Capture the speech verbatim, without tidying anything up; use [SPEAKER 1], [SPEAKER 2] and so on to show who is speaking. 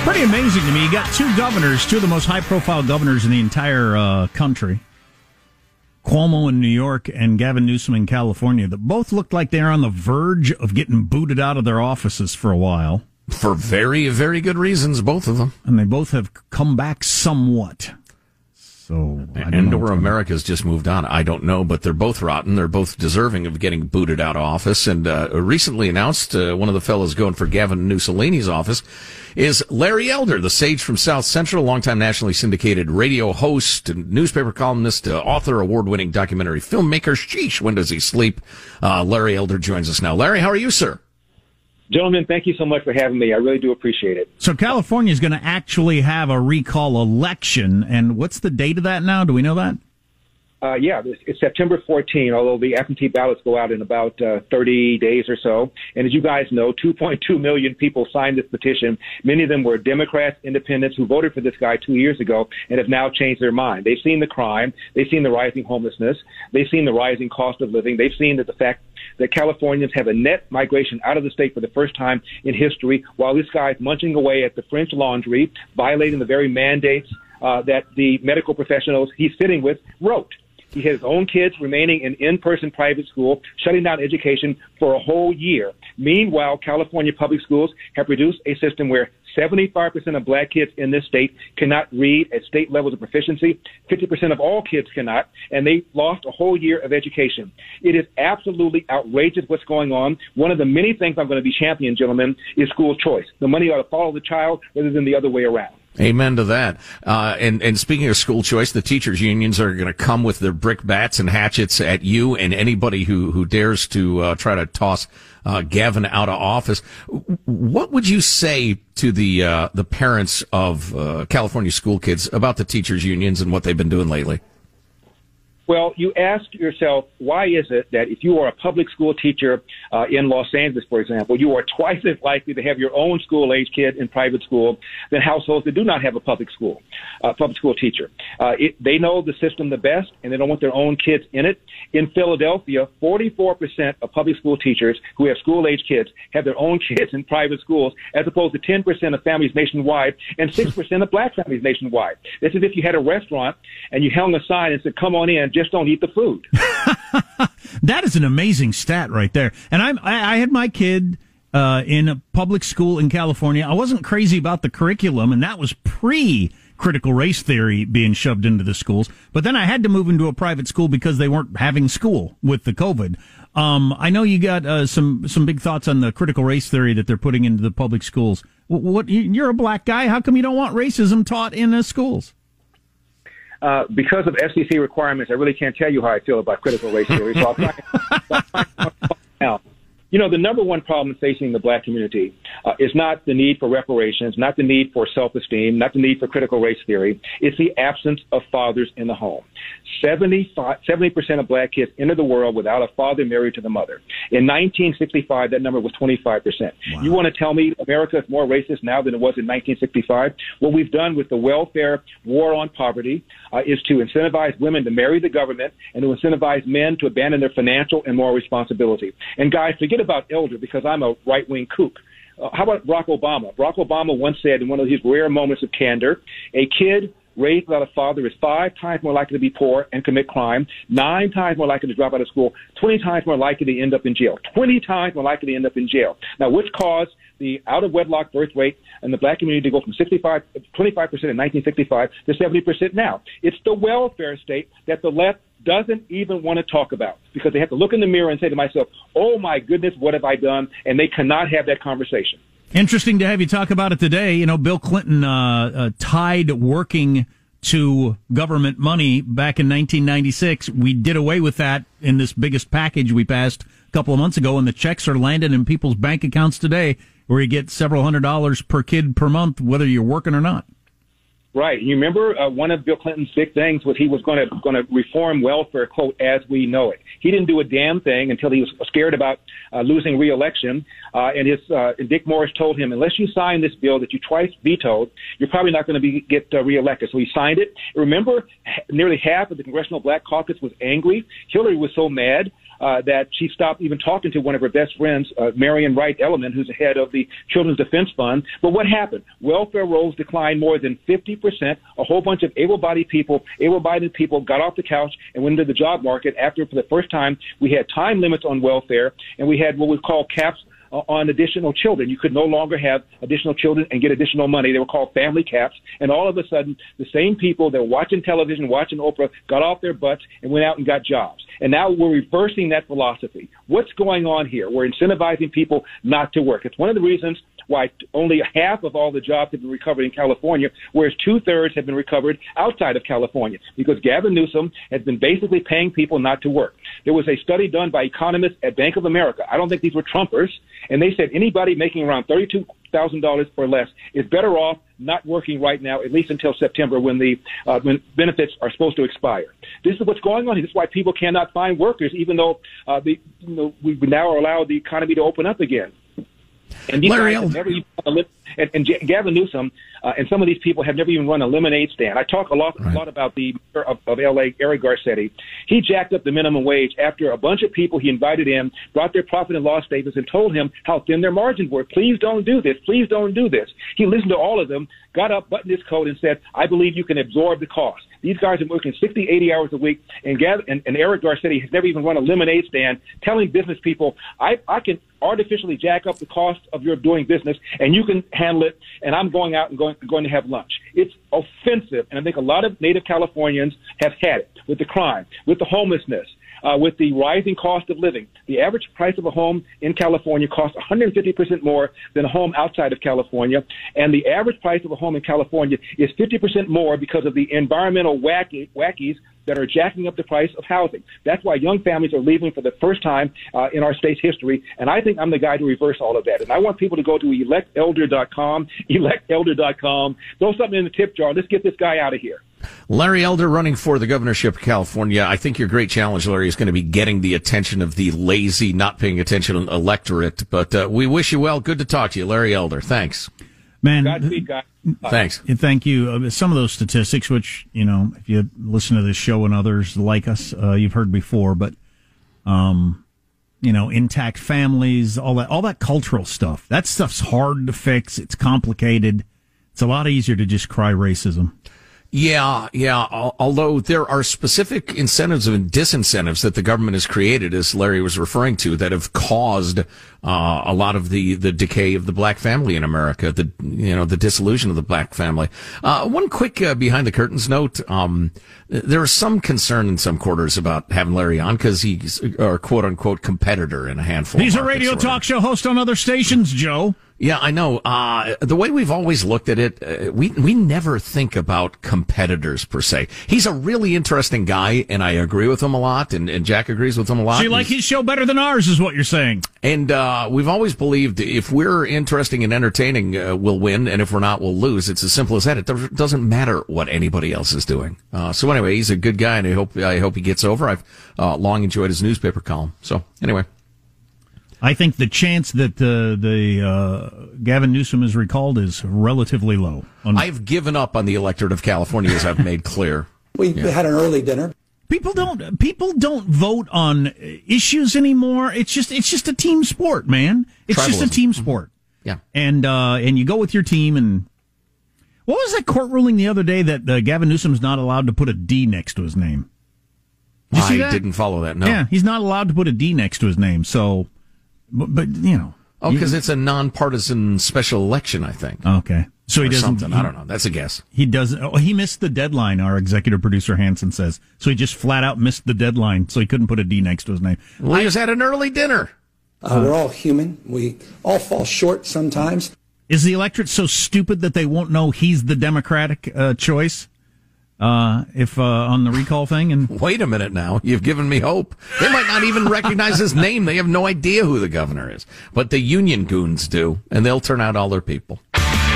[SPEAKER 1] Pretty amazing to me. You got two governors, two of the most high-profile governors in the entire uh, country, Cuomo in New York and Gavin Newsom in California, that both looked like they're on the verge of getting booted out of their offices for a while.
[SPEAKER 2] For very, very good reasons, both of them.
[SPEAKER 1] And they both have come back somewhat. So, I
[SPEAKER 2] and or America's just moved on. I don't know, but they're both rotten. They're both deserving of getting booted out of office. And uh, recently announced, uh, one of the fellows going for Gavin Mussolini's office is Larry Elder, the sage from South Central, longtime nationally syndicated radio host, and newspaper columnist, uh, author, award-winning documentary filmmaker. Sheesh, when does he sleep? Uh, Larry Elder joins us now. Larry, how are you, sir?
[SPEAKER 3] Gentlemen, thank you so much for having me. I really do appreciate it.
[SPEAKER 1] So California is going to actually have a recall election, and what's the date of that now? Do we know that?
[SPEAKER 3] Uh, yeah, it's, it's September fourteenth, although the absentee ballots go out in about uh, thirty days or so. And as you guys know, two point two million people signed this petition. Many of them were Democrats, independents who voted for this guy two years ago and have now changed their mind. They've seen the crime. They've seen the rising homelessness. They've seen the rising cost of living. They've seen that the fact that Californians have a net migration out of the state for the first time in history, while this guy's munching away at the French Laundry, violating the very mandates uh, that the medical professionals he's sitting with wrote. He has his own kids remaining in in-person private school, shutting down education for a whole year. Meanwhile, California public schools have produced a system where seventy-five percent of black kids in this state cannot read at state levels of proficiency. fifty percent of all kids cannot, and they lost a whole year of education. It is absolutely outrageous what's going on. One of the many things I'm going to be championing, gentlemen, is school choice. The money ought to follow the child rather than the other way around.
[SPEAKER 2] Amen to that. Uh, and, and speaking of school choice, the teachers' unions are going to come with their brick bats and hatchets at you and anybody who, who dares to uh, try to toss uh, Gavin out of office. What would you say to the uh, the parents of uh, California school kids about the teachers' unions and what they've been doing lately?
[SPEAKER 3] Well, you ask yourself, why is it that if you are a public school teacher uh, in Los Angeles, for example, you are twice as likely to have your own school-age kid in private school than households that do not have a public school, uh, public school teacher? Uh, it, they know the system the best, and they don't want their own kids in it. In Philadelphia, forty-four percent of public school teachers who have school-age kids have their own kids in private schools, as opposed to ten percent of families nationwide and six percent of black families nationwide. It's as if you had a restaurant and you hung a sign and said, come on in, just don't eat the food.
[SPEAKER 1] That is an amazing stat right there. And I'm, I, I had my kid uh, in a public school in California. I wasn't crazy about the curriculum, and that was pre-critical race theory being shoved into the schools. But then I had to move into a private school because they weren't having school with the COVID. Um, I know you got uh, some some big thoughts on the critical race theory that they're putting into the public schools. What, what you're a black guy. How come you don't want racism taught in the schools?
[SPEAKER 3] Uh, because of F C C requirements, I really can't tell you how I feel about critical race theory. So I'll try to now. You know, the number one problem facing the black community uh, is not the need for reparations, not the need for self-esteem, not the need for critical race theory. It's the absence of fathers in the home. seventy-five, seventy percent of black kids enter the world without a father married to the mother. In nineteen sixty-five, that number was twenty-five percent. Wow. You want to tell me America is more racist now than it was in nineteen sixty-five? What we've done with the welfare war on poverty uh, is to incentivize women to marry the government and to incentivize men to abandon their financial and moral responsibility. And guys, forget about Elder, because I'm a right-wing kook. Uh, how about Barack Obama? Barack Obama once said in one of his rare moments of candor, a kid raised without a father is five times more likely to be poor and commit crime, nine times more likely to drop out of school, twenty times more likely to end up in jail, twenty times more likely to end up in jail. Now, which caused the out-of-wedlock birth rate in the black community to go from sixty-five, twenty-five percent in nineteen sixty-five to seventy percent now? It's the welfare state that the left doesn't even want to talk about, because they have to look in the mirror and say to myself, oh, my goodness, what have I done? And they cannot have that conversation.
[SPEAKER 1] Interesting to have you talk about it today. You know, Bill Clinton uh, uh, tied working to government money back in nineteen ninety-six. We did away with that in this biggest package we passed a couple of months ago, and the checks are landing in people's bank accounts today, where you get several hundred dollars per kid per month, whether you're working or not.
[SPEAKER 3] Right. You remember uh, one of Bill Clinton's big things was he was going to going to reform welfare, quote, as we know it. He didn't do a damn thing until he was scared about uh, losing re-election. Uh, and his uh, Dick Morris told him, unless you sign this bill that you twice vetoed, you're probably not going to be get uh, re-elected. So he signed it. Remember, nearly half of the Congressional Black Caucus was angry. Hillary was so mad. uh, that she stopped even talking to one of her best friends, uh, Marion Wright Element, who's the head of the Children's Defense Fund. But what happened? Welfare rolls declined more than fifty percent. A whole bunch of able-bodied people, able-bodied people got off the couch and went into the job market after, for the first time, we had time limits on welfare, and we had what we call caps on additional children. You could no longer have additional children and get additional money. They were called family caps. And all of a sudden, the same people that were watching television, watching Oprah, got off their butts and went out and got jobs. And now we're reversing that philosophy. What's going on here? We're incentivizing people not to work. It's one of the reasons why only half of all the jobs have been recovered in California, whereas two-thirds have been recovered outside of California, because Gavin Newsom has been basically paying people not to work. There was a study done by economists at Bank of America. I don't think these were Trumpers, and they said anybody making around thirty-two thousand dollars or less is better off not working right now, at least until September, when the uh, when benefits are supposed to expire. This is what's going on here. This is why people cannot find workers, even though uh, the, you know, we now are allowed the economy to open up again. And these
[SPEAKER 2] Larry
[SPEAKER 3] guys have never even and, and Gavin Newsom uh, and some of these people have never even run a lemonade stand. I talk a lot, right. a lot about the mayor of, of L A, Eric Garcetti. He jacked up the minimum wage after a bunch of people he invited in brought their profit and loss statements and told him how thin their margins were. Please don't do this. Please don't do this. He listened to all of them, got up, buttoned his coat, and said, I believe you can absorb the cost. These guys are working sixty, eighty hours a week, and, Gav- and, and Eric Garcetti has never even run a lemonade stand telling business people, I, I can artificially jack up the cost of your doing business, and you can handle it, and I'm going out and going, going to have lunch. It's offensive, and I think a lot of native Californians have had it with the crime, with the homelessness, Uh, with the rising cost of living. The average price of a home in California costs one hundred fifty percent more than a home outside of California, and the average price of a home in California is fifty percent more because of the environmental wacky, wackies that are jacking up the price of housing. That's why young families are leaving for the first time uh, in our state's history, and I think I'm the guy to reverse all of that. And I want people to go to elect elder dot com, elect elder dot com, throw something in the tip jar. Let's get this guy out of here.
[SPEAKER 2] Larry Elder running for the governorship of California. I think your great challenge, Larry, is going to be getting the attention of the lazy, not paying attention electorate. But uh, we wish you well. Good to talk to you, Larry Elder. Thanks.
[SPEAKER 1] Man,
[SPEAKER 3] Godspeed, guys.
[SPEAKER 2] Thanks.
[SPEAKER 1] Thank you. Some of those statistics, which, you know, if you listen to this show and others like us, uh, you've heard before, but, um, you know, intact families, all that, all that cultural stuff, that stuff's hard to fix. It's complicated. It's a lot easier to just cry racism.
[SPEAKER 2] Yeah, yeah. Although there are specific incentives and disincentives that the government has created, as Larry was referring to, that have caused uh, a lot of the, the decay of the black family in America, the you know the dissolution of the black family. Uh, one quick uh, behind the curtains note: um, there is some concern in some quarters about having Larry on because he's a quote unquote competitor in a handful.
[SPEAKER 1] He's
[SPEAKER 2] of
[SPEAKER 1] a radio talk show host on other stations, Joe.
[SPEAKER 2] Yeah, I know. Uh, the way we've always looked at it, uh, we, we never think about competitors per se. He's a really interesting guy, and I agree with him a lot, and, and Jack agrees with him a lot.
[SPEAKER 1] So you like his show better than ours, is what you're saying.
[SPEAKER 2] And, uh, we've always believed if we're interesting and entertaining, uh, we'll win, and if we're not, we'll lose. It's as simple as that. It doesn't matter what anybody else is doing. Uh, so anyway, he's a good guy, and I hope, I hope he gets over. I've, uh, long enjoyed his newspaper column. So anyway.
[SPEAKER 1] I think the chance that uh, the uh, Gavin Newsom is recalled is relatively low. On-
[SPEAKER 2] I've given up on the electorate of California, as I've made clear.
[SPEAKER 4] We yeah. had an early dinner.
[SPEAKER 1] People don't people don't vote on issues anymore. It's just it's just a team sport, man. It's Tribalism. just a team sport.
[SPEAKER 2] Mm-hmm. Yeah, and
[SPEAKER 1] uh, and you go with your team. And what was that court ruling the other day that uh, Gavin Newsom's not allowed to put a D next to his name?
[SPEAKER 2] Did you see that? I didn't follow that. No.
[SPEAKER 1] Yeah, he's not allowed to put a D next to his name. So. But, but, you know.
[SPEAKER 2] Oh, because it's a nonpartisan special election, I think.
[SPEAKER 1] Okay. So he doesn't.
[SPEAKER 2] Something.
[SPEAKER 1] He,
[SPEAKER 2] I don't know. That's a guess.
[SPEAKER 1] He doesn't. Oh, he missed the deadline, our executive producer Hanson says. So he just flat out missed the deadline, so he couldn't put a D next to his name.
[SPEAKER 2] Well, he just had an early dinner.
[SPEAKER 4] Uh, we're all human. We all fall short sometimes.
[SPEAKER 1] Is the electorate so stupid that they won't know he's the Democratic uh, choice? Uh, if, uh, on the recall thing and.
[SPEAKER 2] Wait a minute now. You've given me hope. They might not even recognize his name. They have no idea who the governor is. But the union goons do, and they'll turn out all their people.